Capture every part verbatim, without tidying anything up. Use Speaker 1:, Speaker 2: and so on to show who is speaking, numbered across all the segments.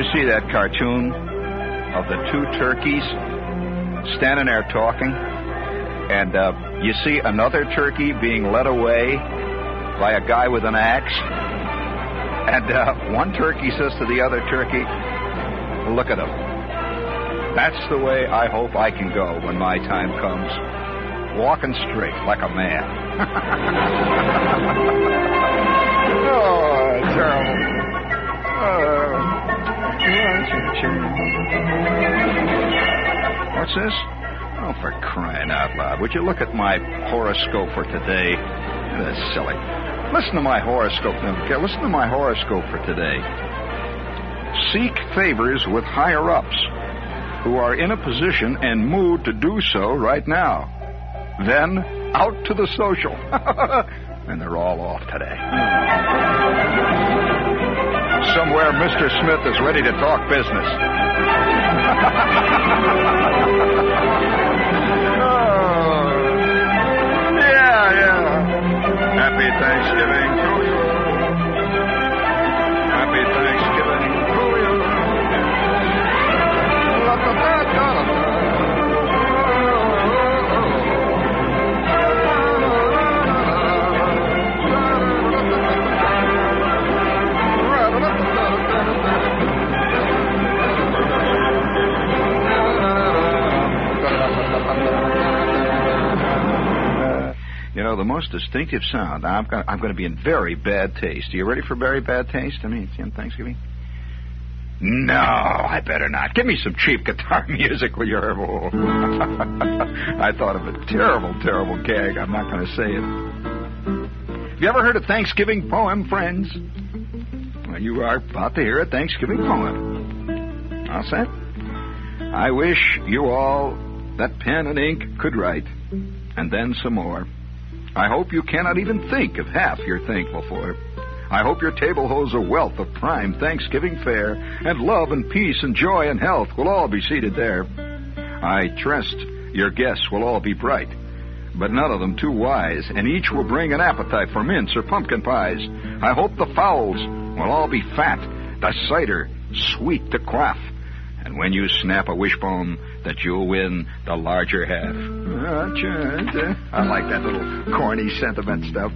Speaker 1: see that cartoon of the two turkeys standing there talking? And uh, you see another turkey being led away by a guy with an axe. And uh, one turkey says to the other turkey, look at him. That's the way I hope I can go when my time comes. Walking straight like a man. Oh, terrible. Uh, what's this? Oh, for crying out loud. Would you look at my horoscope for today? That's silly. Listen to my horoscope. Okay, listen to my horoscope for today. Seek favors with higher-ups who are in a position and mood to do so right now. Then, out to the social. And they're all off today. Somewhere Mister Smith is ready to talk business. Oh, yeah, yeah. Happy Thanksgiving to you. Happy Thanksgiving to you. You know, the most distinctive sound. Now, I'm going I'm going to be in very bad taste. Are you ready for very bad taste? I mean, it's in Thanksgiving. No, I better not. Give me some cheap guitar music, will you, Herb? I thought of a terrible, terrible gag. I'm not going to say it. Have you ever heard a Thanksgiving poem, friends? Well, you are about to hear a Thanksgiving poem. All set? I wish you all that pen and ink could write, and then some more. I hope you cannot even think of half you're thankful for. I hope your table holds a wealth of prime Thanksgiving fare, and love and peace and joy and health will all be seated there. I trust your guests will all be bright, but none of them too wise, and each will bring an appetite for mince or pumpkin pies. I hope the fowls will all be fat, the cider sweet to quaff, and when you snap a wishbone, that you'll win the larger half. I like that little corny sentiment stuff.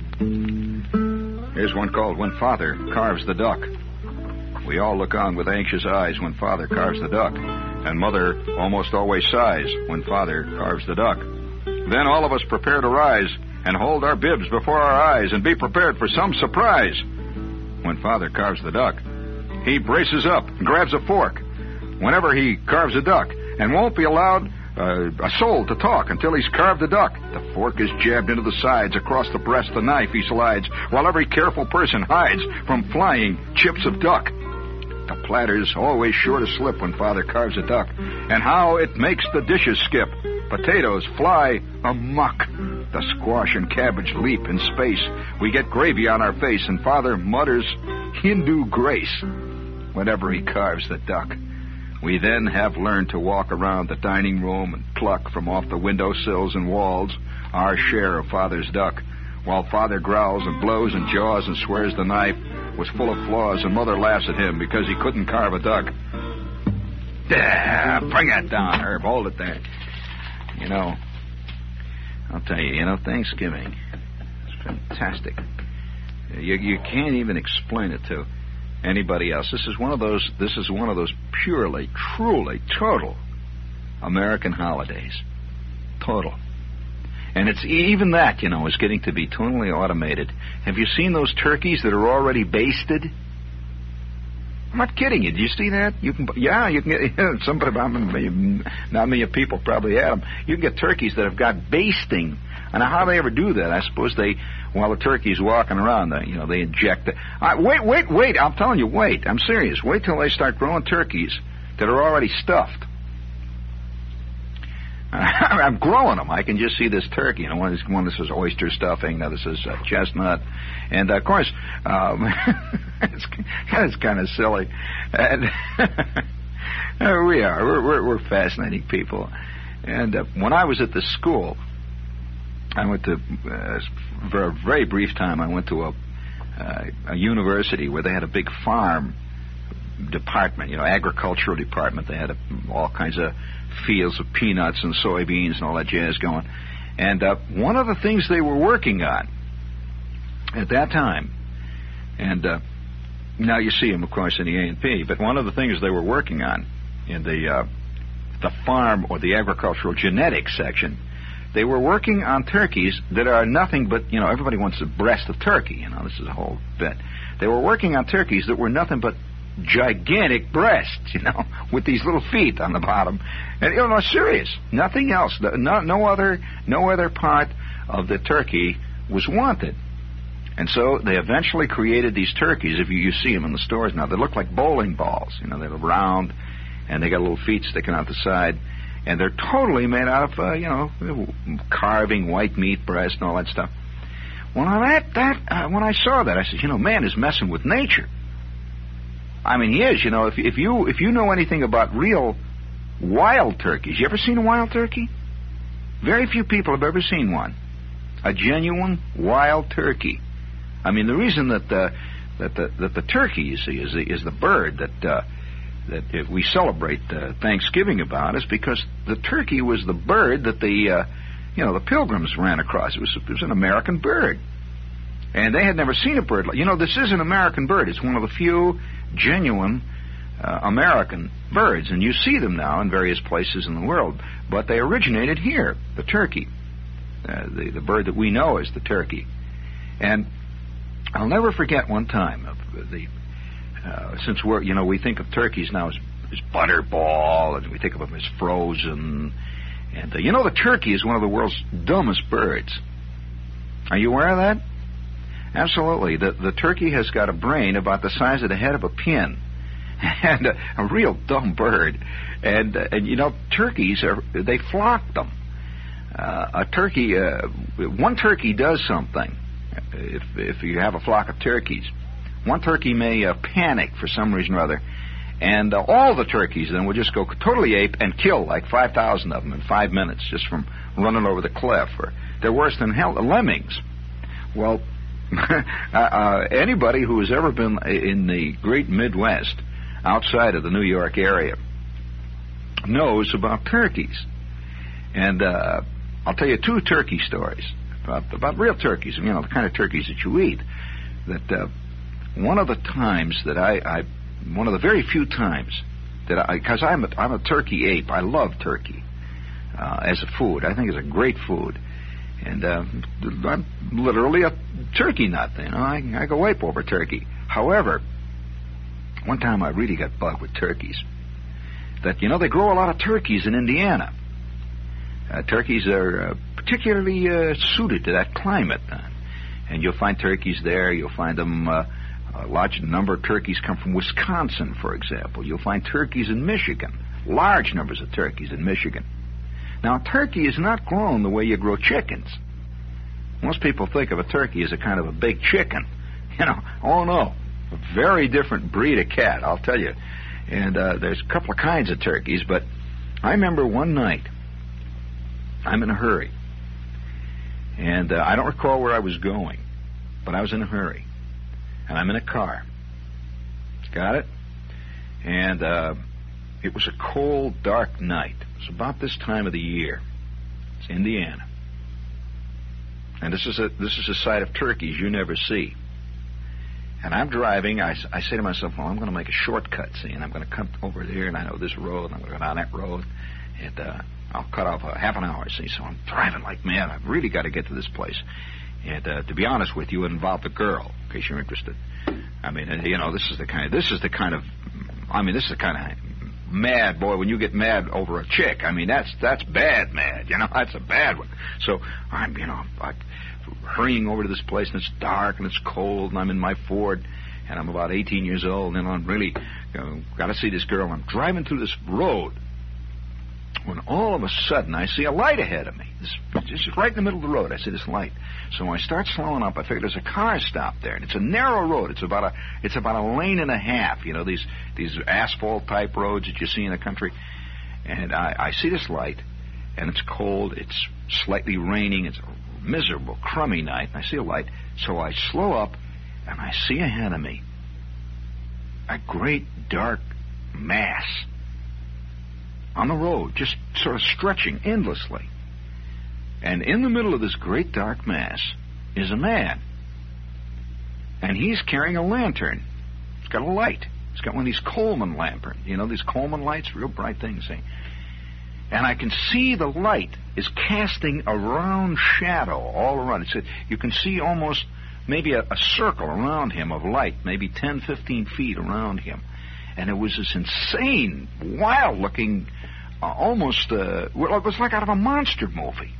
Speaker 1: Here's one called When Father Carves the Duck. We all look on with anxious eyes when Father carves the duck, and Mother almost always sighs when Father carves the duck. Then all of us prepare to rise and hold our bibs before our eyes and be prepared for some surprise. When Father carves the duck, he braces up and grabs a fork whenever he carves a duck, and won't be allowed uh, a soul to talk until he's carved the duck. The fork is jabbed into the sides. Across the breast the knife he slides, while every careful person hides from flying chips of duck. The platter's always sure to slip when Father carves a duck, and how it makes the dishes skip. Potatoes fly amok. The squash and cabbage leap in space. We get gravy on our face, and Father mutters Hindu grace whenever he carves the duck. We then have learned to walk around the dining room and pluck from off the windowsills and walls our share of Father's duck, while Father growls and blows and jaws and swears the knife was full of flaws, and Mother laughs at him because he couldn't carve a duck. Yeah, bring that down, Herb. Hold it there. You know, I'll tell you, you know, Thanksgiving is fantastic. You, you can't even explain it to anybody else. This is one of those. This is one of those purely, truly, total American holidays. Total. And it's even that, you know, is getting to be totally automated. Have you seen those turkeys that are already basted? I'm not kidding you. Do you see that? You can, yeah, you can get. Somebody, not many people probably had them. You can get turkeys that have got basting. And how do they ever do that? I suppose they, while the turkey's walking around, they, you know, they inject it. Uh, wait, wait, wait! I'm telling you, wait. I'm serious. Wait till they start growing turkeys that are already stuffed. I'm growing them. I can just see this turkey. You know, one, one this is oyster stuffing. Now this is uh, chestnut, and uh, of course, um, it's, it's kind of silly. And we are. We're, we're we're fascinating people. And uh, when I was at the school, I went to uh, for a very brief time. I went to a uh, a university where they had a big farm department, you know, agricultural department. They had a, all kinds of fields of peanuts and soybeans and all that jazz going. And uh, one of the things they were working on at that time, and uh, now you see them, of course, in the A and P, but one of the things they were working on in the uh, the farm or the agricultural genetics section, they were working on turkeys that are nothing but, you know, everybody wants a breast of turkey. You know, this is a whole bit. They were working on turkeys that were nothing but gigantic breasts, you know, with these little feet on the bottom. And, you know, serious. Nothing else. No, no other, no other part of the turkey was wanted. And so they eventually created these turkeys. If you, you see them in the stores now, they look like bowling balls. You know, they're round, and they got little feet sticking out the side. And they're totally made out of, uh, you know, carving white meat breast and all that stuff. Well, now that, that uh, when I saw that, I said, you know, man is messing with nature. I mean, he is. You know, if, if you if you know anything about real wild turkeys, you ever seen a wild turkey? Very few people have ever seen one. A genuine wild turkey. I mean, the reason that the that the that the turkey, you see, is the, is the bird that uh, that we celebrate uh, Thanksgiving about is because the turkey was the bird that the uh, you know the Pilgrims ran across. It was it was an American bird, and they had never seen a bird like. You know, this is an American bird. It's one of the few genuine uh, American birds, and you see them now in various places in the world. But they originated here, the turkey, uh, the the bird that we know as the turkey. And I'll never forget one time of the uh, since we're you know we think of turkeys now as, as butterball, and we think of them as frozen, and uh, you know the turkey is one of the world's dumbest birds. Are you aware of that? Absolutely. The the turkey has got a brain about the size of the head of a pin, and a, a real dumb bird. And uh, and you know turkeys are they flock them. Uh, a turkey, uh, one turkey does something. If if you have a flock of turkeys, one turkey may uh, panic for some reason or other, and uh, all the turkeys then will just go totally ape and kill like five thousand of them in five minutes just from running over the cliff. Or they're worse than hell, lemmings. Well. uh, uh, anybody who has ever been in the great Midwest, outside of the New York area, knows about turkeys. And uh, I'll tell you two turkey stories about, about real turkeys, you know, the kind of turkeys that you eat. That uh, one of the times that I, I, one of the very few times that I, because I'm a, I'm a turkey ape, I love turkey uh, as a food. I think it's a great food. And uh, I'm literally a turkey nut, you know. I, I go ape over turkey. However, one time I really got bugged with turkeys. That, you know, they grow a lot of turkeys in Indiana. Uh, turkeys are uh, particularly uh, suited to that climate. Uh, and you'll find turkeys there. You'll find them, uh, a large number of turkeys come from Wisconsin, for example. You'll find turkeys in Michigan. Large numbers of turkeys in Michigan. Now, a turkey is not grown the way you grow chickens. Most people think of a turkey as a kind of a big chicken. You know, oh no, a very different breed of cat, I'll tell you. And uh, there's a couple of kinds of turkeys, but I remember one night, I'm in a hurry. And uh, I don't recall where I was going, but I was in a hurry. And I'm in a car. Got it? And uh, it was a cold, dark night. It was about this time of the year. It's Indiana. And this is a this is a sight of turkeys you never see. And I'm driving. I, I say to myself, well, I'm going to make a shortcut, see, and I'm going to come over there, and I know this road, and I'm going to go down that road, and uh, I'll cut off a half an hour, see. So I'm driving like mad. I've really got to get to this place. And uh, to be honest with you, it involved a girl, in case you're interested. I mean, you know, this is the kind of, this is the kind of, I mean, this is the kind of mad, boy, when you get mad over a chick. I mean, that's that's bad mad, you know, that's a bad one. So I'm, you know, I'm hurrying over to this place, and it's dark, and it's cold, and I'm in my Ford, and I'm about eighteen years old, and I'm really, you know, got to see this girl. I'm driving through this road, when all of a sudden I see a light ahead of me. This, just right in the middle of the road, I see this light. So when I start slowing up, I figure there's a car stopped there, and it's a narrow road. It's about a it's about a lane and a half. You know, these these asphalt type roads that you see in the country. And I, I see this light, and it's cold. It's slightly raining. It's a miserable, crummy night. And I see a light, so I slow up, and I see ahead of me a great dark mass on the road, just sort of stretching endlessly. And in the middle of this great dark mass is a man. And he's carrying a lantern. It's got a light. It's got one of these Coleman lanterns. You know, these Coleman lights, real bright things. See? And I can see the light is casting a round shadow all around. It's a, you can see almost maybe a, a circle around him of light, maybe ten, fifteen feet around him. And it was this insane, wild-looking, uh, almost, uh, well, it was like out of a monster movie.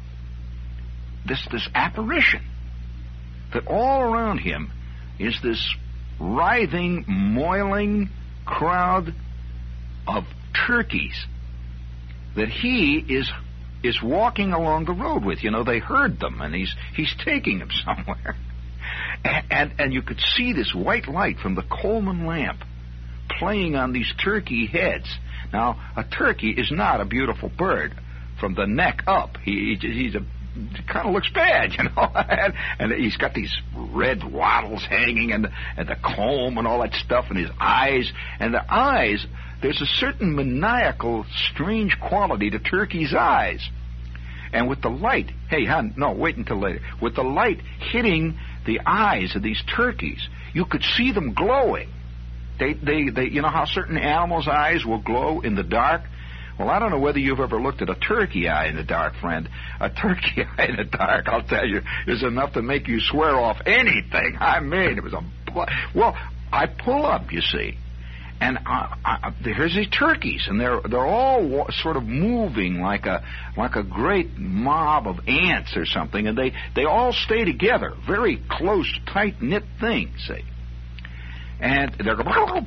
Speaker 1: This, this apparition. That all around him is this writhing, moiling crowd of turkeys that he is is walking along the road with. You know, they heard them, and he's he's taking them somewhere. And, and, and you could see this white light from the Coleman lamp playing on these turkey heads. Now, a turkey is not a beautiful bird from the neck up. He, he he's a It kind of looks bad, you know, and, and he's got these red wattles hanging, and the, and the comb and all that stuff, and his eyes, and the eyes, there's a certain maniacal, strange quality to turkey's eyes. And with the light, hey, hon, no, wait until later. With the light hitting the eyes of these turkeys, you could see them glowing. They, they, they, you know how certain animals' eyes will glow in the dark? Well, I don't know whether you've ever looked at a turkey eye in the dark, friend. A turkey eye in the dark, I'll tell you, is enough to make you swear off anything. I mean, it was a... Well, I pull up, you see, and I, I, here's these turkeys, and they're they're all sort of moving like a like a great mob of ants or something, and they, they all stay together, very close, tight-knit things, see. And they're going...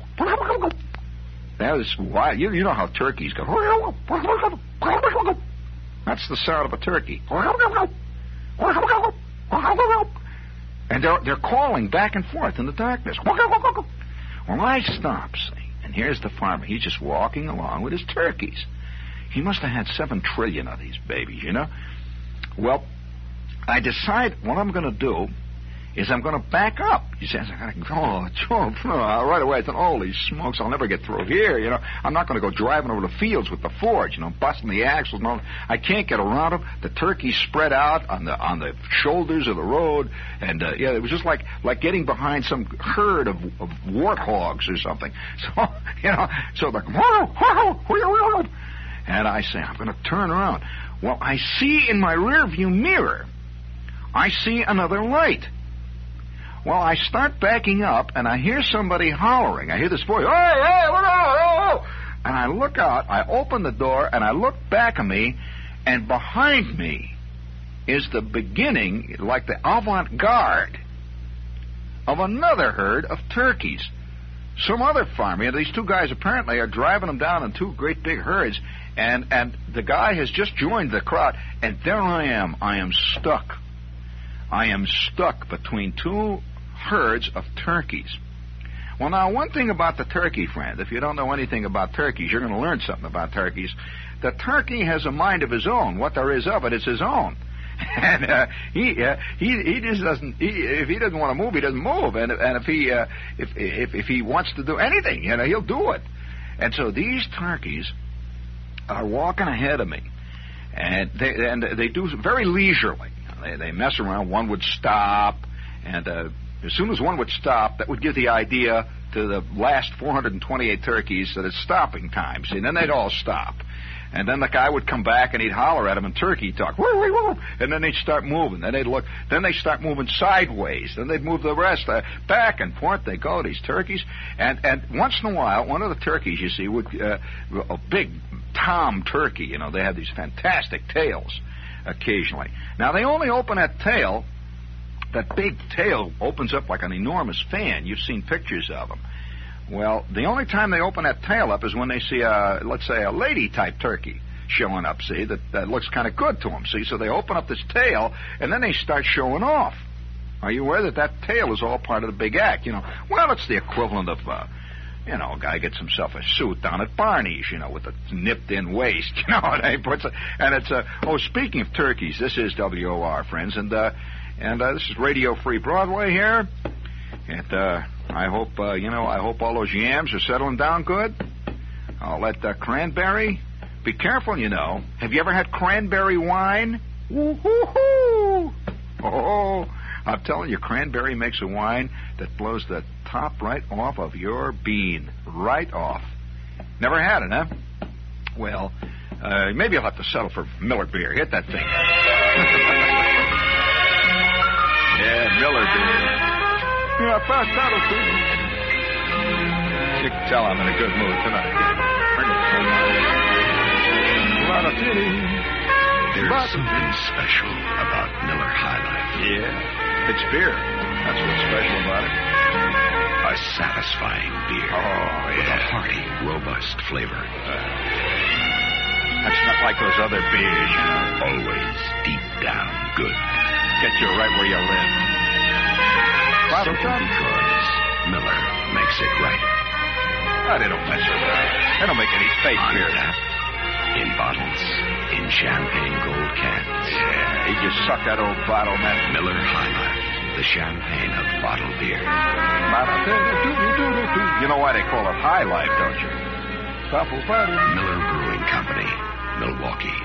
Speaker 1: That is why you, you know how turkeys go. That's the sound of a turkey. And they're they're calling back and forth in the darkness. Well, I stop, see, and here's the farmer. He's just walking along with his turkeys. He must have had seven trillion of these babies, you know. Well, I decide what I'm going to do is I'm going to back up. He says, oh, right away. I thought, holy smokes, I'll never get through here, you know. I'm not going to go driving over the fields with the Ford, you know, busting the axles. No, I can't get around them. The turkeys spread out on the on the shoulders of the road, and, uh, yeah, it was just like like getting behind some herd of, of warthogs or something. So, you know, so like, and I say, I'm going to turn around. Well, I see in my rearview mirror, I see another light. Well, I start backing up, and I hear somebody hollering. I hear this voice, oh, hey, look out, oh, oh. And I look out, I open the door, and I look back at me, and behind me is the beginning, like the avant-garde, of another herd of turkeys. Some other farmer, you know, these two guys apparently are driving them down in two great big herds, and, and the guy has just joined the crowd, and there I am. I am stuck. I am stuck between two herds of turkeys. Well, now, one thing about the turkey, friend, if you don't know anything about turkeys, you're going to learn something about turkeys. The turkey has a mind of his own. What there is of it is his own. And uh, he uh, he he just doesn't. He, if he doesn't want to move, he doesn't move. And and if he uh, if if if he wants to do anything, you know, he'll do it. And so these turkeys are walking ahead of me, and they and they do very leisurely. They they mess around. One would stop, and uh, as soon as one would stop, that would give the idea to the last four hundred twenty-eight turkeys that it's stopping time. See, then they'd all stop. And then the guy would come back and he'd holler at him in turkey talk. Woo, woo, woo. And then they'd start moving. Then they'd look. Then they start moving sideways. Then they'd move the rest. Uh, back and forth they go, these turkeys. And and once in a while, one of the turkeys, you see, would uh, a big tom turkey, you know, they have these fantastic tails occasionally. Now, they only open that tail. That big tail opens up like an enormous fan. You've seen pictures of them. Well, the only time they open that tail up is when they see, a, let's say, a lady-type turkey showing up, see, that, that looks kind of good to them, see? So they open up this tail, and then they start showing off. Are you aware that that tail is all part of the big act? You know, well, it's the equivalent of, uh, you know, a guy gets himself a suit down at Barney's, you know, with a nipped-in waist, you know, and he puts a, and it's a, oh, speaking of turkeys, this is W O R, friends, and, uh, and uh, this is Radio Free Broadway here. And uh, I hope, uh, you know, I hope all those yams are settling down good. I'll let uh, cranberry. Be careful, you know. Have you ever had cranberry wine? Woo-hoo-hoo! Oh, I'm telling you, cranberry makes a wine that blows the top right off of your bean. Right off. Never had it, huh? Well, uh, maybe I'll have to settle for Miller beer. Hit that thing. Yeah, Miller beer. Yeah, fast that'll do. You can tell I'm in a good mood tonight. Bring it. A lot of city.
Speaker 2: There's something special about Miller High Life.
Speaker 1: Yeah, it's beer. That's what's special about it.
Speaker 2: A satisfying beer.
Speaker 1: Oh,
Speaker 2: with
Speaker 1: yeah.
Speaker 2: a hearty, robust flavor.
Speaker 1: Uh, that's not like those other beers, you know.
Speaker 2: Always deep down good.
Speaker 1: Get you right where you live.
Speaker 2: Simply because Miller makes it right.
Speaker 1: Oh, they don't mess around. They don't make any fake
Speaker 2: On
Speaker 1: beer.
Speaker 2: tap, in bottles, in champagne gold cans.
Speaker 1: Yeah, he just sucked that old bottle, man.
Speaker 2: Miller High Life, the champagne of bottled beer.
Speaker 1: You know why they call it High Life, don't you?
Speaker 2: Miller Brewing Company, Milwaukee.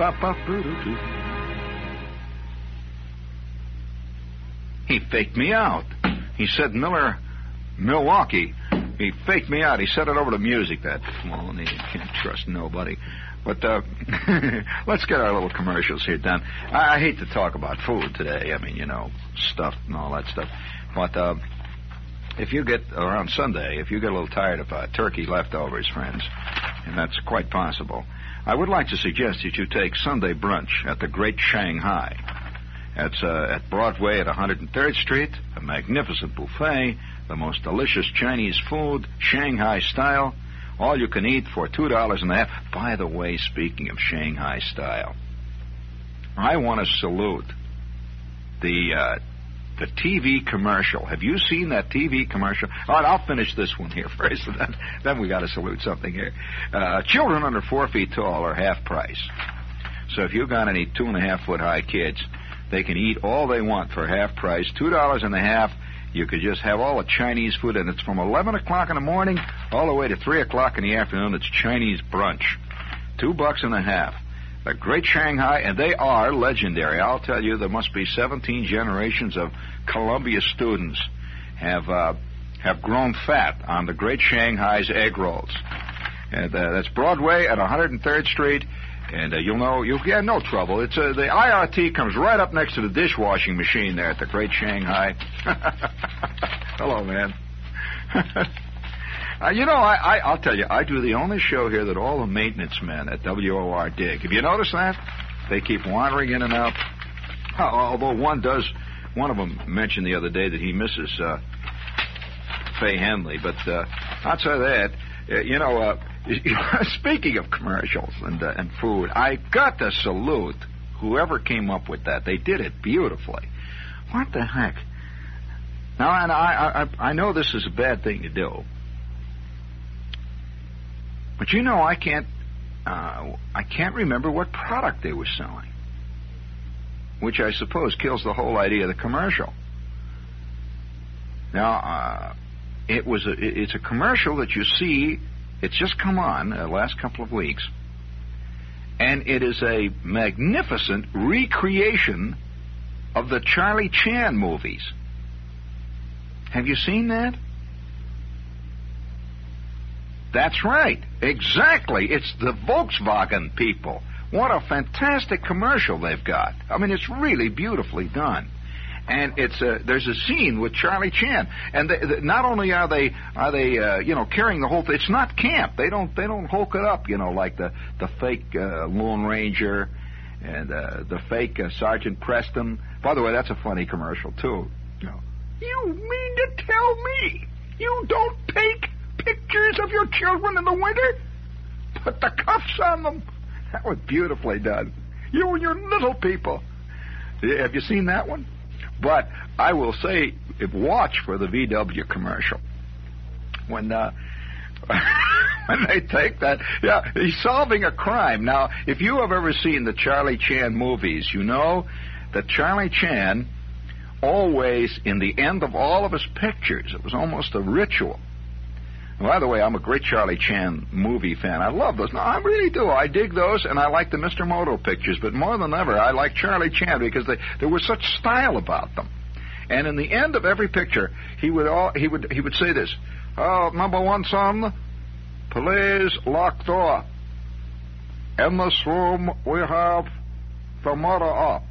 Speaker 1: He faked me out. He said Miller, Milwaukee. He faked me out. He set it over to music, that phony. You can't trust nobody. But uh, let's get our little commercials here done. I, I hate to talk about food today. I mean, you know, stuff and all that stuff. But uh, if you get, around Sunday, if you get a little tired of uh, turkey leftovers, friends, and that's quite possible, I would like to suggest that you take Sunday brunch at the Great Shanghai. That's uh, at Broadway at one hundred third Street, a magnificent buffet, the most delicious Chinese food, Shanghai style, all you can eat for two dollars and a half. By the way, speaking of Shanghai style, I want to salute the uh, the T V commercial. Have you seen that T V commercial? All right, I'll finish this one here first, and then, then we got to salute something here. Uh, children under four feet tall are half price. So if you've got any two and a half foot high kids, they can eat all they want for half price, two dollars and a half. You could just have all the Chinese food, and it's from eleven o'clock in the morning all the way to three o'clock in the afternoon. It's Chinese brunch. Two bucks and a half. The Great Shanghai, and they are legendary. I'll tell you, there must be seventeen generations of Columbia students have uh, have grown fat on the Great Shanghai's egg rolls. And uh, that's Broadway at one hundred third Street. And uh, you'll know, you'll get no trouble. It's uh, the I R T comes right up next to the dishwashing machine there at the Great Shanghai. Hello, man. uh, you know, I, I, I'll tell you, I do the only show here that all the maintenance men at W O R dig. Have you noticed that? They keep wandering in and out. Uh, although one does, one of them mentioned the other day that he misses uh, Fay Henley. But uh, outside of that, uh, you know, uh, speaking of commercials and uh, and food, I got to salute whoever came up with that. They did it beautifully. What the heck? Now, and I I, I know this is a bad thing to do, but you know I can't uh, I can't remember what product they were selling, which I suppose kills the whole idea of the commercial. Now, uh, it was a, it's a commercial that you see. It's just come on the uh, last couple of weeks, and it is a magnificent recreation of the Charlie Chan movies. Have you seen that? That's right. Exactly. It's the Volkswagen people. What a fantastic commercial they've got. I mean, it's really beautifully done. And it's a, there's a scene with Charlie Chan, and they, they, not only are they are they uh, you know carrying the whole thing. It's not camp. They don't they don't hulk it up, you know, like the the fake uh, Lone Ranger and uh, the fake uh, Sergeant Preston. By the way, that's a funny commercial too. You know, you mean to tell me you don't take pictures of your children in the winter? Put the cuffs on them. That was beautifully done. You and your little people. Have you seen that one? But I will say, if watch for the V W commercial. When uh, when they take that, yeah, he's solving a crime. Now, if you have ever seen the Charlie Chan movies, you know that Charlie Chan always in the end of all of his pictures. It was almost a ritual. And by the way, I'm a great Charlie Chan movie fan. I love those. No, I really do. I dig those, and I like the Mister Moto pictures. But more than ever, I like Charlie Chan because they, there was such style about them. And in the end of every picture, he would all, he would he would say this: "Oh, number one, son, please lock door. In this room, we have the murder up.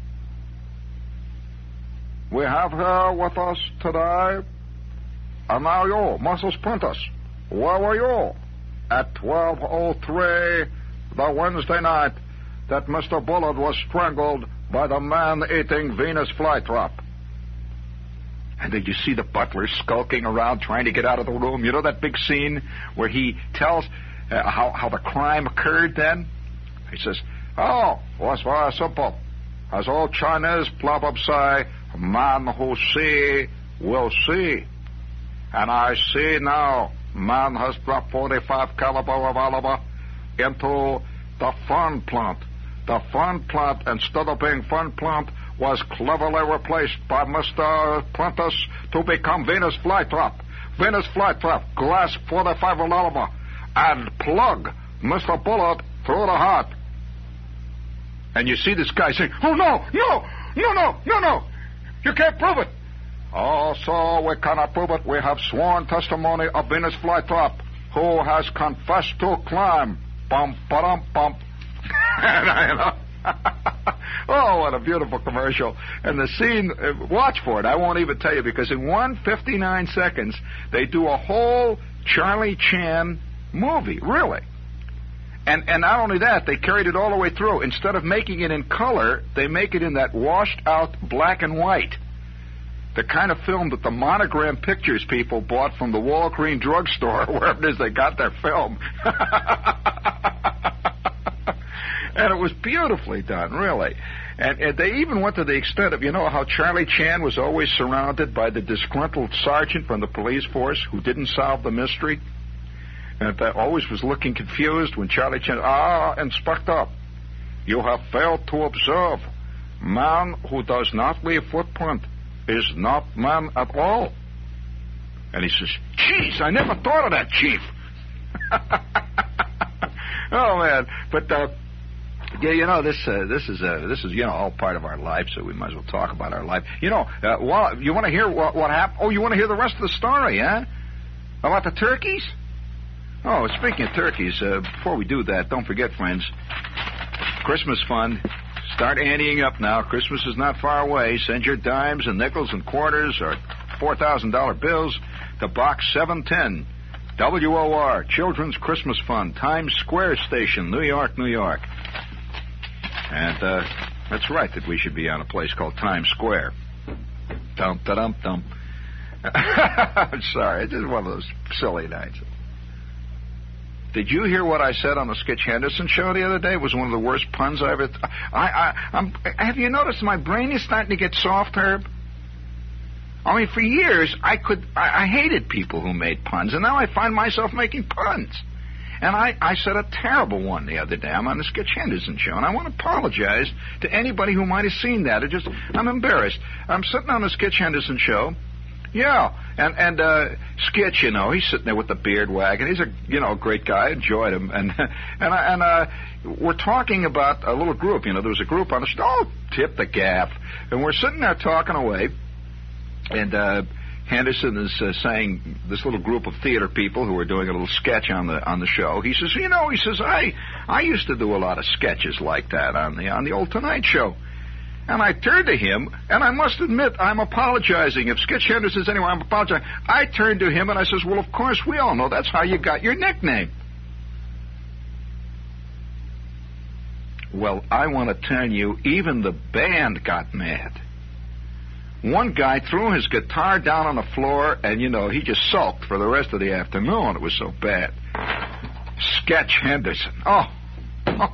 Speaker 1: We have here with us today, and now you, Missus Prentice, where were you at twelve oh three the Wednesday night that Mister Bullard was strangled by the man-eating Venus flytrap?" And then you see the butler skulking around trying to get out of the room. You know that big scene where he tells uh, how, how the crime occurred then? He says, "Oh, it was very simple. As old Chinese proverbs say, man who see will see. And I see now, man has dropped forty-five caliber revolver into the fern plant. The fern plant, instead of being fern plant, was cleverly replaced by Mister Prentice to become Venus Flytrap. Venus Flytrap, glass forty-five revolver, and plug Mister Bullard through the heart." And you see this guy saying, "Oh, no, no, no, no, no, no. You can't prove it." "Oh, so we cannot prove it. We have sworn testimony of Venus Flytrap, who has confessed to crime." Bum, ba-dum, bump. And I, you know, oh, what a beautiful commercial. And the scene, uh, watch for it. I won't even tell you, because in one fifty-nine seconds, they do a whole Charlie Chan movie, really. And and not only that, they carried it all the way through. Instead of making it in color, they make it in that washed-out black and white. The kind of film that the Monogram Pictures people bought from the Walgreen drugstore, wherever it is they got their film. And it was beautifully done, really. And, and they even went to the extent of, you know, how Charlie Chan was always surrounded by the disgruntled sergeant from the police force who didn't solve the mystery? And that always was looking confused when Charlie Chan, "Ah, Inspector, you have failed to observe. Man who does not leave footprint is not man at all." And he says, "Geez, I never thought of that, Chief." Oh, man. But, uh, yeah, you know, this uh, this is, uh, this is, you know, all part of our life, so we might as well talk about our life. You know, uh, well, you want to hear what, what happened? Oh, you want to hear the rest of the story, huh? About the turkeys? Oh, speaking of turkeys, uh, before we do that, don't forget, friends, Christmas fund. Start anteing up now. Christmas is not far away. Send your dimes and nickels and quarters or four thousand dollar bills to Box seven ten, W O R, Children's Christmas Fund, Times Square Station, New York, New York. And uh, that's right that we should be on a place called Times Square. Dum, da-dum, dum. I'm sorry. It's just one of those silly nights. Did you hear what I said on the Skitch Henderson show the other day? It was one of the worst puns I ever... Th- I, I, I'm, have you noticed my brain is starting to get soft, Herb? I mean, for years, I could... I, I hated people who made puns, and now I find myself making puns. And I, I said a terrible one the other day. I'm on the Skitch Henderson show, and I want to apologize to anybody who might have seen that. It just... I'm embarrassed. I'm sitting on the Skitch Henderson show... Yeah, and and uh, Skitch, you know, he's sitting there with the beard wagging. He's a you know great guy. I enjoyed him, and and I, and uh, we're talking about a little group. You know, there was a group on the show. Oh, tip the gaff, and we're sitting there talking away, and uh, Henderson is uh, saying this little group of theater people who are doing a little sketch on the on the show. He says, you know, he says I I used to do a lot of sketches like that on the on the old Tonight Show. And I turned to him, and I must admit, I'm apologizing. If Skitch Henderson says anyway, I'm apologizing. I turned to him, and I says, well, of course, we all know that's how you got your nickname. Well, I want to tell you, even the band got mad. One guy threw his guitar down on the floor, and, you know, he just sulked for the rest of the afternoon. It was so bad. Sketch Henderson. Oh. oh.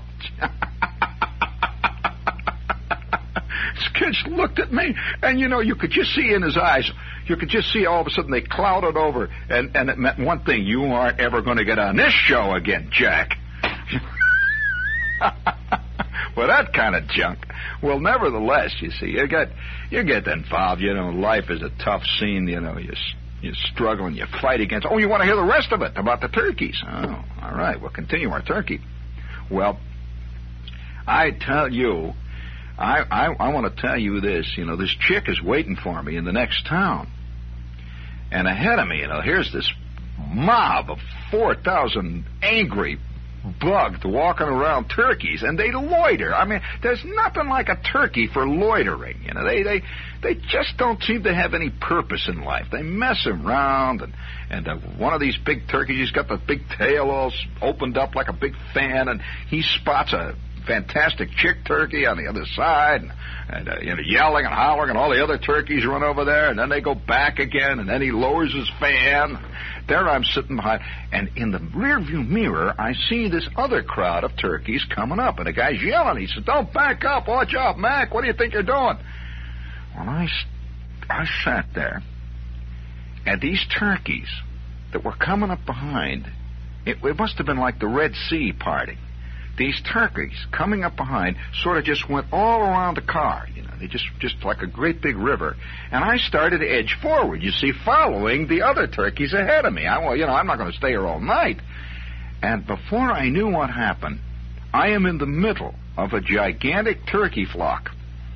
Speaker 1: Skitch looked at me, and, you know, you could just see in his eyes, you could just see all of a sudden they clouded over, and, and it meant one thing: you aren't ever going to get on this show again, Jack. Well, that kind of junk. Well, nevertheless, you see, you get you get involved. You know, life is a tough scene. You know, you you struggle and you fight against. Oh, you want to hear the rest of it about the turkeys? Oh, all right. We'll continue our turkey. Well, I tell you, I I, I want to tell you this. You know, this chick is waiting for me in the next town, and ahead of me, you know, here's this mob of four thousand angry, bugged, walking around turkeys, and they loiter. I mean, there's nothing like a turkey for loitering. You know, they they they just don't seem to have any purpose in life. They mess around, and and uh, one of these big turkeys, he's got the big tail all opened up like a big fan, and he spots a fantastic chick turkey on the other side, and, and uh, you know, yelling and hollering, and all the other turkeys run over there, and then they go back again, and then he lowers his fan. There I'm sitting behind, and in the rearview mirror, I see this other crowd of turkeys coming up, and the guy's yelling. He says, "Don't back up! Watch out, Mac! What do you think you're doing?" Well, I, I sat there, and these turkeys that were coming up behind, it, it must have been like the Red Sea parting. These turkeys coming up behind sort of just went all around the car. You know, they just, just like a great big river. And I started to edge forward, you see, following the other turkeys ahead of me. I, well, you know, I'm not going to stay here all night. And before I knew what happened, I am in the middle of a gigantic turkey flock.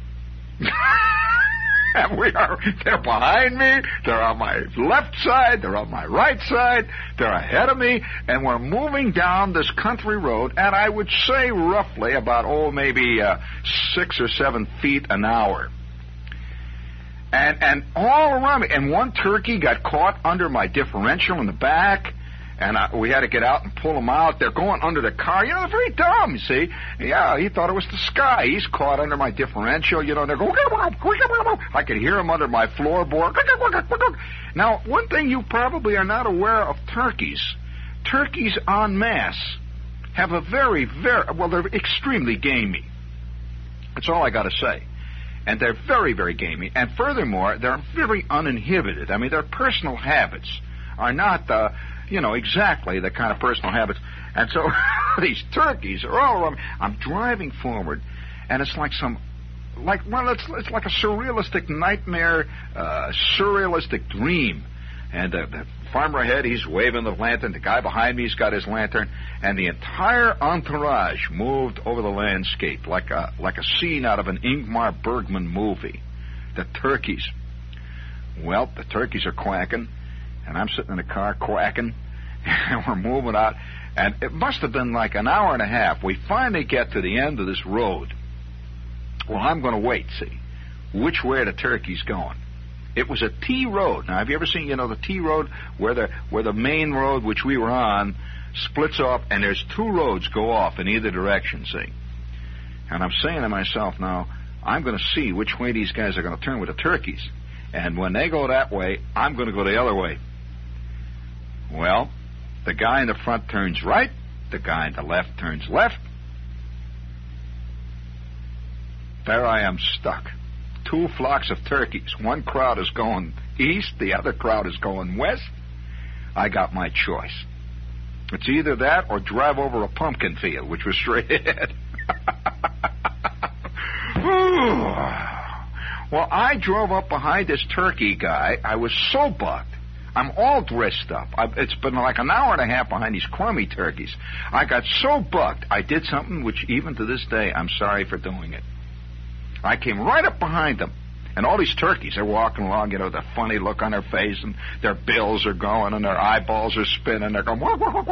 Speaker 1: And we are, they're behind me, they're on my left side, they're on my right side, they're ahead of me, and we're moving down this country road, and I would say roughly about, oh, maybe uh, six or seven feet an hour. And and all around me, and one turkey got caught under my differential in the back, and I, we had to get out and pull him out. They're going under the car. You know, they're very dumb, you see. Yeah, he thought it was the sky. He's caught under my differential. You know, they're going... I could hear him under my floorboard. Now, one thing you probably are not aware of turkeys, turkeys en masse have a very, very... Well, they're extremely gamey. That's all I got to say. And they're very, very gamey. And furthermore, they're very uninhibited. I mean, their personal habits are not... Uh, You know, exactly the kind of personal habits. And so these turkeys are all around me. I'm driving forward, and it's like some, like, well, it's, it's like a surrealistic nightmare, uh, surrealistic dream. And uh, the farmer ahead, he's waving the lantern. The guy behind me, he's got his lantern. And the entire entourage moved over the landscape like a, like a scene out of an Ingmar Bergman movie. The turkeys. Well, the turkeys are quacking. And I'm sitting in the car quacking, and we're moving out. And it must have been like an hour and a half. We finally get to the end of this road. Well, I'm going to wait, see, which way the turkey's going. It was a T road. Now, have you ever seen, you know, the T road where the where the main road, which we were on, splits off, and there's two roads go off in either direction, see? And I'm saying to myself now, I'm going to see which way these guys are going to turn with the turkeys. And when they go that way, I'm going to go the other way. Well, the guy in the front turns right, the guy in the left turns left. There I am stuck. Two flocks of turkeys. One crowd is going east, the other crowd is going west. I got my choice. It's either that or drive over a pumpkin field, which was straight ahead. Well, I drove up behind this turkey guy. I was so bugged. I'm all dressed up. I, it's been like an hour and a half behind these crummy turkeys. I got so bugged, I did something which even to this day, I'm sorry for doing it. I came right up behind them. And all these turkeys, they're walking along, you know, the funny look on their face, and their bills are going, and their eyeballs are spinning. They're going...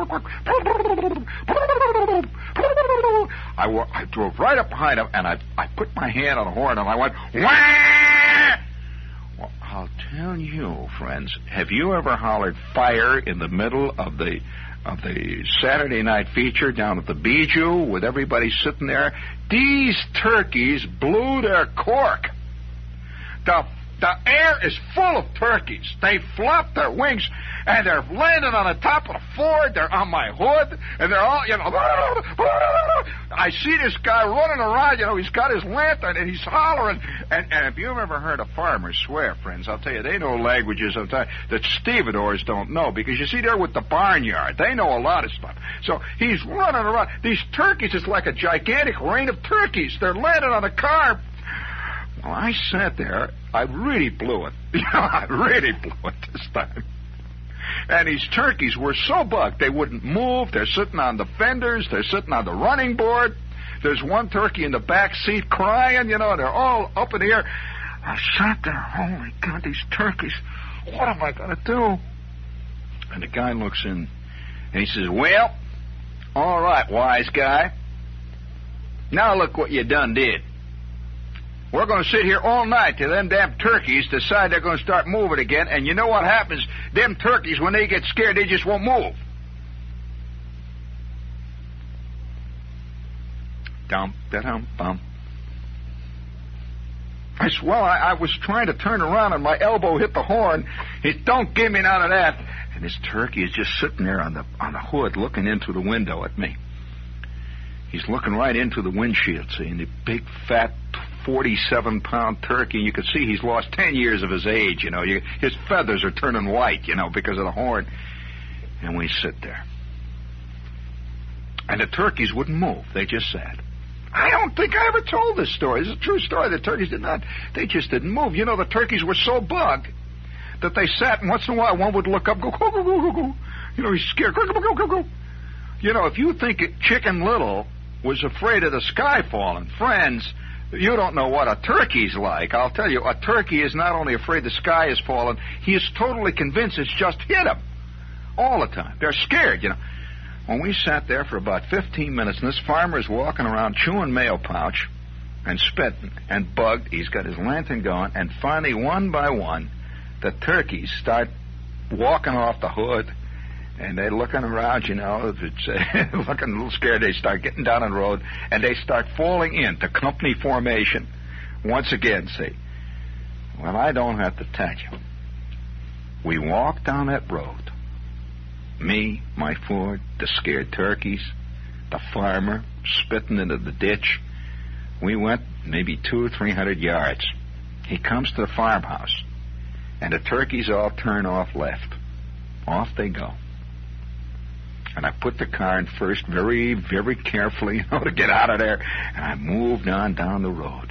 Speaker 1: I, I drove right up behind them, and I, I put my hand on the horn, and I went... Wah! Well, I'll tell you, friends, have you ever hollered fire in the middle of the of the Saturday night feature down at the Bijou with everybody sitting there? These turkeys blew their cork. The The air is full of turkeys. They flop their wings, and they're landing on the top of the Ford. They're on my hood, and they're all, you know, I see this guy running around, you know, he's got his lantern, and he's hollering. And, and if you've ever heard a farmer swear, friends, I'll tell you, they know languages of that, that stevedores don't know, because you see, they're with the barnyard. They know a lot of stuff. So he's running around. These turkeys, it's like a gigantic rain of turkeys. They're landing on the car. Well, I sat there. I really blew it. You know, I really blew it this time. And these turkeys were so bugged, they wouldn't move. They're sitting on the fenders. They're sitting on the running board. There's one turkey in the back seat crying, you know. They're all up in the air. I sat there. Oh, my God, these turkeys. What am I going to do? And the guy looks in, and he says, well, all right, wise guy. Now look what you done did. We're going to sit here all night till them damn turkeys decide they're going to start moving again, and you know what happens? Them turkeys, when they get scared, they just won't move. Dum, da-dum, bum. I said, well, I, I was trying to turn around, and my elbow hit the horn. He said, don't give me none of that. And this turkey is just sitting there on the on the hood looking into the window at me. He's looking right into the windshield, see, and the big, fat, forty-seven pound turkey. You can see he's lost ten years of his age, you know. You, his feathers are turning white, you know, because of the horn. And we sit there. And the turkeys wouldn't move. They just sat. I don't think I ever told this story. This is a true story. The turkeys did not. They just didn't move. You know, the turkeys were so bugged that they sat, and once in a while one would look up, go, go, go, go, go, go. You know, he's scared. Go, go, go, go, go. You know, if you think Chicken Little was afraid of the sky falling, friends, you don't know what a turkey's like. I'll tell you, a turkey is not only afraid the sky is falling, he is totally convinced it's just hit him all the time. They're scared, you know. When we sat there for about fifteen minutes, and this farmer is walking around chewing mail pouch and spitting and bugged, he's got his lantern going, and finally, one by one, the turkeys start walking off the hood, and they're looking around, you know, it's, uh, looking a little scared. They start getting down on the road, and they start falling into company formation. Once again, see. Well, I don't have to tell you. We walked down that road. Me, my Ford, the scared turkeys, the farmer spitting into the ditch. We went maybe two or three hundred yards. He comes to the farmhouse, and the turkeys all turn off left. Off they go. And I put the car in first very, very carefully, you know, to get out of there. And I moved on down the road.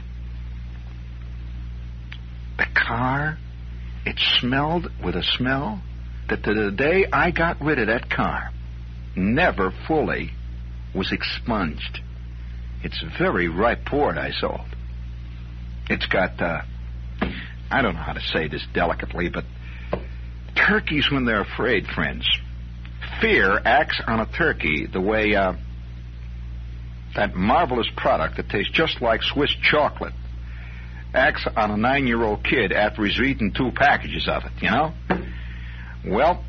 Speaker 1: The car, it smelled with a smell that to the day I got rid of that car, never fully was expunged. It's very ripe port I sold. It's got, uh, I don't know how to say this delicately, but turkeys, when they're afraid, friends, fear acts on a turkey the way uh, that marvelous product that tastes just like Swiss chocolate acts on a nine-year-old kid after he's eaten two packages of it, you know? Well,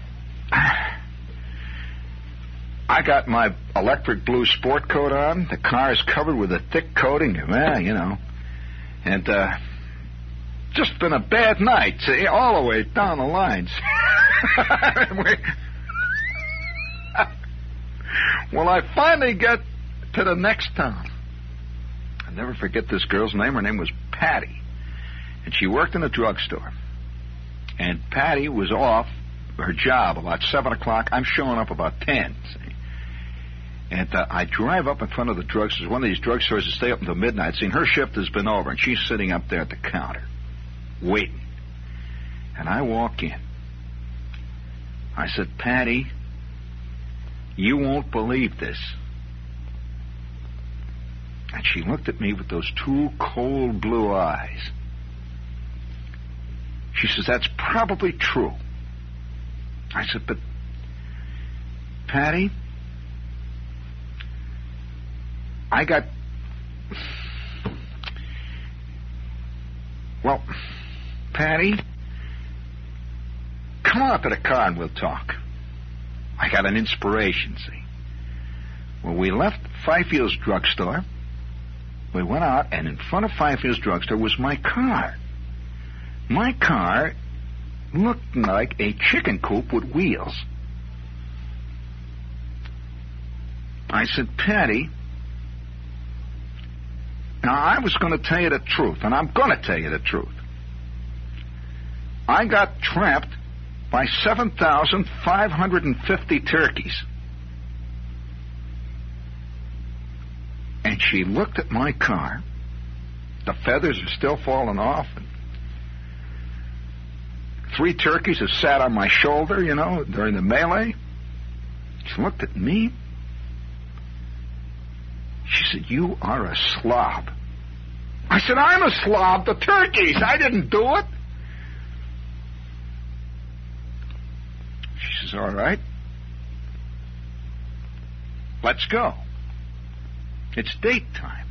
Speaker 1: I got my electric blue sport coat on. The car is covered with a thick coating, well, you know, and uh, just been a bad night, see, all the way down the lines. Well, I finally get to the next town. I'll never forget this girl's name. Her name was Patty, and she worked in a drugstore. And Patty was off her job about seven o'clock. I'm showing up about ten, see. And uh, I drive up in front of the drugstore. One of these drugstores that stay up until midnight. See, her shift has been over, and she's sitting up there at the counter, waiting. And I walk in. I said, Patty, you won't believe this. And she looked at me with those two cold blue eyes. She says, that's probably true. I said, but, Patty, I got... Well, Patty, come on up to the car and we'll talk. I got an inspiration, see. Well, we left Fifield's drugstore. We went out, and in front of Fifield's drugstore was my car. my car looked like a chicken coop with wheels. I said, Patty, now I was going to tell you the truth, and I'm going to tell you the truth. I got trapped by seven thousand five hundred fifty turkeys. And she looked at my car. The feathers are still falling off. And three turkeys have sat on my shoulder, you know, during the melee. She looked at me. She said, you are a slob. I said, I'm a slob. The turkeys. I didn't do it. She says, all right. Let's go. It's date time.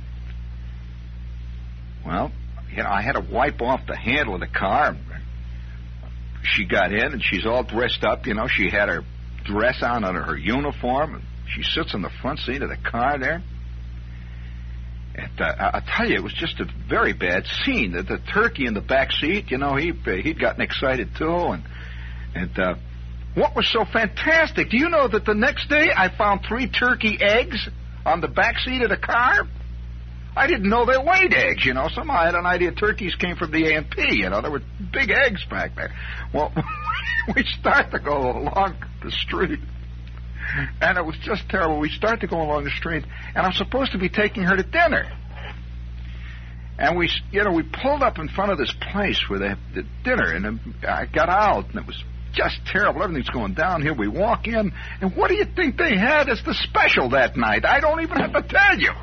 Speaker 1: Well, you know, I had to wipe off the handle of the car. She got in, and she's all dressed up. You know, she had her dress on under her uniform, and she sits in the front seat of the car there. And uh, I'll tell you, it was just a very bad scene. The, the turkey in the back seat, you know, he he'd gotten excited too. And and uh, what was so fantastic? Do you know that the next day I found three turkey eggs on the back seat of the car? I didn't know they laid eggs, you know. Somehow I had an idea turkeys came from the A and P, you know. There were big eggs back there. Well, we start to go along the street, and it was just terrible. We start to go along the street, and I'm supposed to be taking her to dinner. And we, you know, we pulled up in front of this place where they have the dinner, and I got out, and it was just terrible. Everything's going downhill. We walk in, and what do you think they had as the special that night? I don't even have to tell you.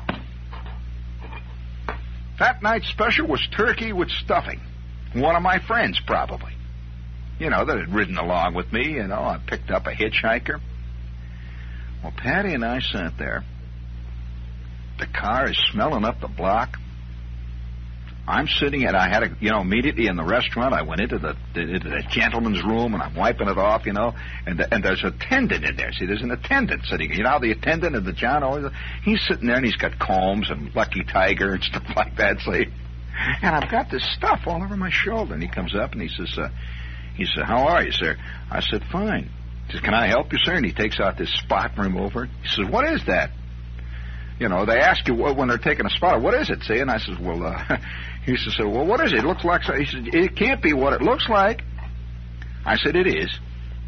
Speaker 1: That night's special was turkey with stuffing. One of my friends, probably. You know, that had ridden along with me, you know. I picked up a hitchhiker. Well, Patty and I sat there. The car is smelling up the block. I'm sitting, and I had a, you know, immediately in the restaurant, I went into the, the, into the gentleman's room, and I'm wiping it off, you know, and the, and there's an attendant in there. See, there's an attendant sitting. You know how the attendant in the John always, he's sitting there, and he's got combs and Lucky Tiger and stuff like that, see. And I've got this stuff all over my shoulder, and he comes up, and he says, uh, he said, how are you, sir? I said, fine. He says, can I help you, sir? And he takes out this spot remover. He says, what is that? You know, they ask you when they're taking a spot, what is it, see? And I says, well, uh, he says, well, what is it? It looks like, he said, it can't be what it looks like. I said, it is.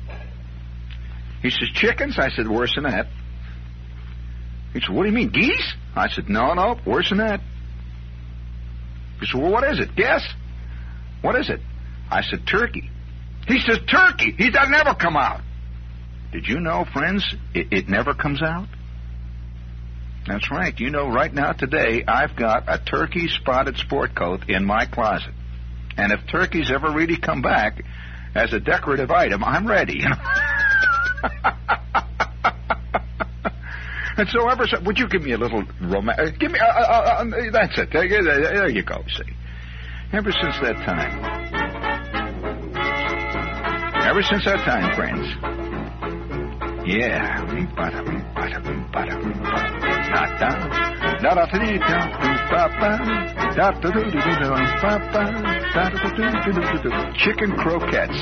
Speaker 1: He says, chickens? I said, worse than that. He said, what do you mean, geese? I said, no, no, worse than that. He said, well, what is it? Guess. What is it? I said, turkey. He says, turkey. He doesn't ever come out. Did you know, friends, it, it never comes out? That's right. You know, right now, today, I've got a turkey spotted sport coat in my closet. And if turkeys ever really come back as a decorative item, I'm ready. You know? And so ever since, would you give me a little romantic? Give me, uh, uh, uh, that's it. There, there you go, see. Ever since that time. Ever since that time, friends. Yeah. Chicken croquettes.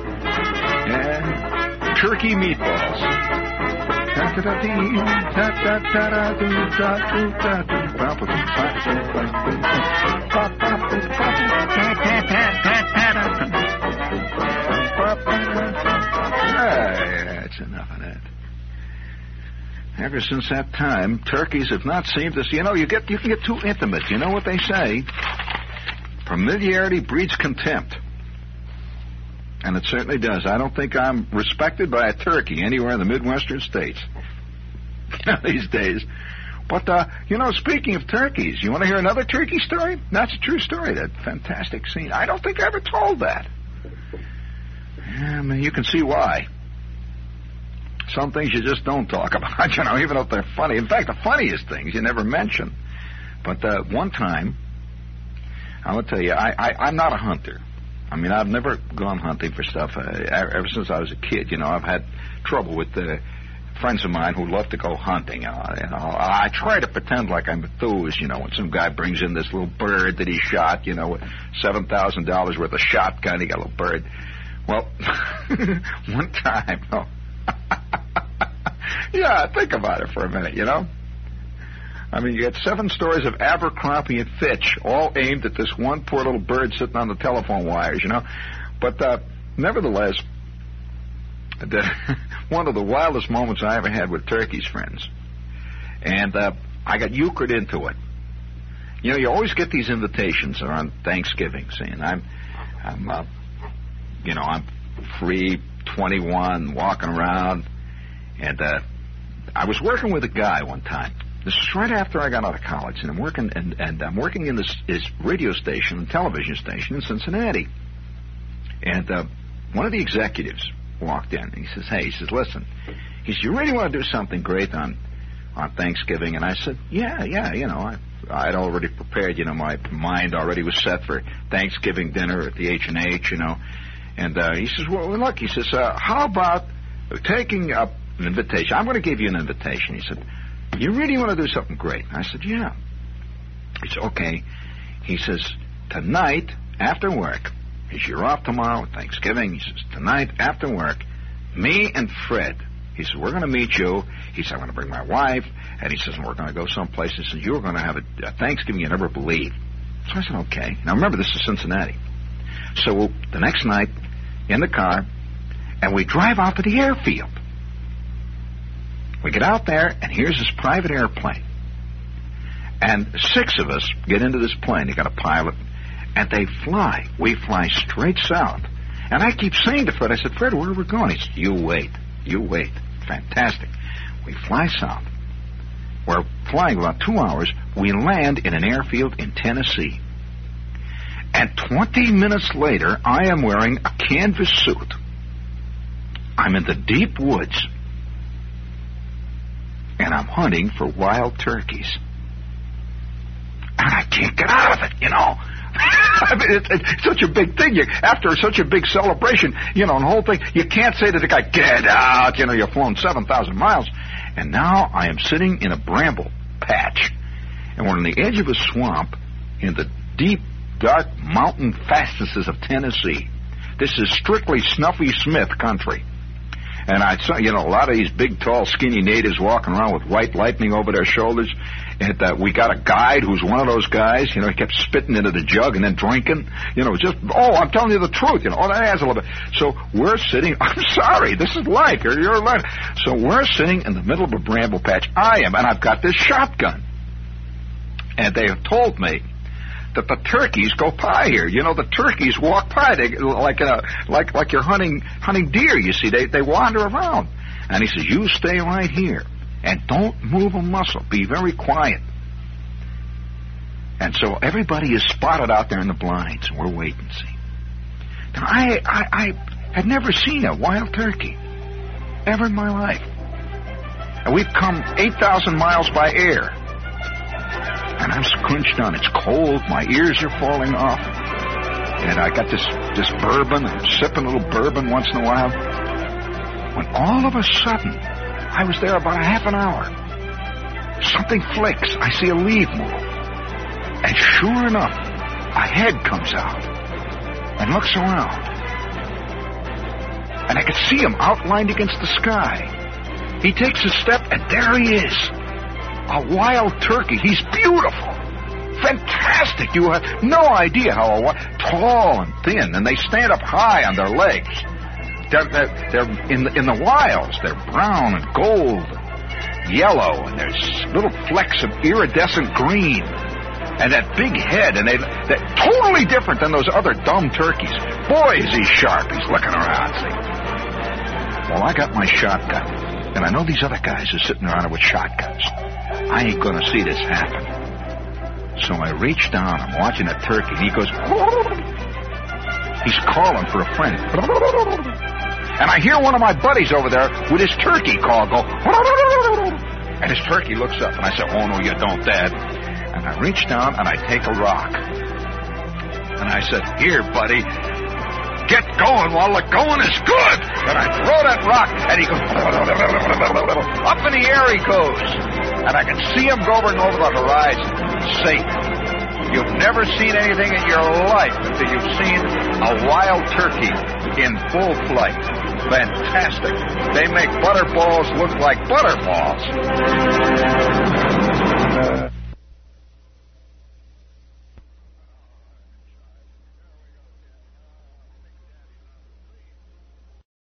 Speaker 1: Yeah. Turkey meatballs. That's enough of that. Ever since that time, turkeys have not seemed to. You know, you get you can get too intimate. You know what they say? Familiarity breeds contempt. And it certainly does. I don't think I'm respected by a turkey anywhere in the Midwestern states these days. But, uh, you know, speaking of turkeys, you want to hear another turkey story? That's a true story, that fantastic scene. I don't think I ever told that. Yeah, I mean, you can see why. Some things you just don't talk about, you know, even if they're funny. In fact, the funniest things you never mention. But uh, one time, I will tell you, I, I, I'm not a hunter. I mean, I've never gone hunting for stuff. Uh, ever since I was a kid, you know, I've had trouble with uh, friends of mine who love to go hunting. Uh, you know, I try to pretend like I'm enthused, you know, when some guy brings in this little bird that he shot, you know, with seven thousand dollars worth of shotgun. He got a little bird. Well, one time, oh, yeah, think about it for a minute, you know. I mean, you got seven stories of Abercrombie and Fitch, all aimed at this one poor little bird sitting on the telephone wires, you know. But uh, nevertheless, the, one of the wildest moments I ever had with turkeys, friends. And uh, I got euchred into it. You know, you always get these invitations around Thanksgiving, saying I'm, I'm, uh, you know, I'm free, twenty-one, walking around, and uh, I was working with a guy one time. This is right after I got out of college, and I'm working, and, and I'm working in this, this radio station and television station in Cincinnati. And uh, one of the executives walked in, and he says, "Hey," he says, "listen," he says, "you really want to do something great on on Thanksgiving?" And I said, "Yeah, yeah, you know, I, I'd already prepared, you know, my mind already was set for Thanksgiving dinner at the H and H, you know." And uh, he says, "Well, look," he says, uh, "how about taking up an invitation? I'm going to give you an invitation." He said, "You really want to do something great?" I said, "Yeah." He said, "Okay." He says, "Tonight, after work," he says, "you're off tomorrow, Thanksgiving." He says, "Tonight, after work, me and Fred," he says, "we're going to meet you." He said, "I'm going to bring my wife." And he says, "we're going to go someplace." He says, "you're going to have a, a Thanksgiving you never believe." So I said, "Okay." Now, remember, this is Cincinnati. So the next night, in the car, and we drive out to the airfield. We get out there, and here's this private airplane. And six of us get into this plane. They got a pilot, and they fly. We fly straight south. And I keep saying to Fred, I said, "Fred, where are we going?" He said, "You wait. You wait." Fantastic. We fly south. We're flying about two hours. We land in an airfield in Tennessee. And twenty minutes later, I am wearing a canvas suit. I'm in the deep woods. And I'm hunting for wild turkeys. And I can't get out of it, you know. I mean, it's, it's such a big thing. You, after such a big celebration, you know, and the whole thing, you can't say to the guy, "Get out," you know, you've flown seven thousand miles. And now I am sitting in a bramble patch. And we're on the edge of a swamp in the deep, dark mountain fastnesses of Tennessee. This is strictly Snuffy Smith country. And I saw, you know, a lot of these big, tall, skinny natives walking around with white lightning over their shoulders. And uh, we got a guide who's one of those guys, you know, he kept spitting into the jug and then drinking. You know, just, oh, I'm telling you the truth, you know. Oh, that adds a little bit. So we're sitting, I'm sorry, this is life. You're, you're alive. So we're sitting in the middle of a bramble patch. I am, and I've got this shotgun. And they have told me that the turkeys go by here. You know, the turkeys walk by, they, like a, like like you're hunting hunting deer. You see, they they wander around. And he says, "You stay right here and don't move a muscle. Be very quiet." And so everybody is spotted out there in the blinds, and we're waiting. See, now I I, I had never seen a wild turkey ever in my life, and we've come eight thousand miles by air. And I'm scrunched on. It's cold. My ears are falling off. And I got this, this bourbon. I'm sipping a little bourbon once in a while. When all of a sudden, I was there about a half an hour. Something flicks. I see a leaf move. And sure enough, a head comes out and looks around. And I could see him outlined against the sky. He takes a step, and there he is. A wild turkey. He's beautiful. Fantastic. You have no idea how a wild, tall and thin, and they stand up high on their legs. They're, they're, they're in, the, in the wilds. They're brown and gold, yellow, and there's little flecks of iridescent green. And that big head, and they, they're totally different than those other dumb turkeys. Boy, is he sharp. He's looking around, see. Well, I got my shotgun, and I know these other guys are sitting around with shotguns. I ain't going to see this happen. So I reach down, I'm watching a turkey, and he goes, he's calling for a friend. And I hear one of my buddies over there with his turkey call go, and his turkey looks up, and I say, "Oh, no, you don't, Dad." And I reach down, and I take a rock. And I said, "Here, buddy." get going while the going is good. And I throw that rock, and he goes, up in the air he goes. And I can see him going over the horizon. Safe. You've never seen anything in your life until you've seen a wild turkey in full flight. Fantastic. They make butter balls look like butter balls.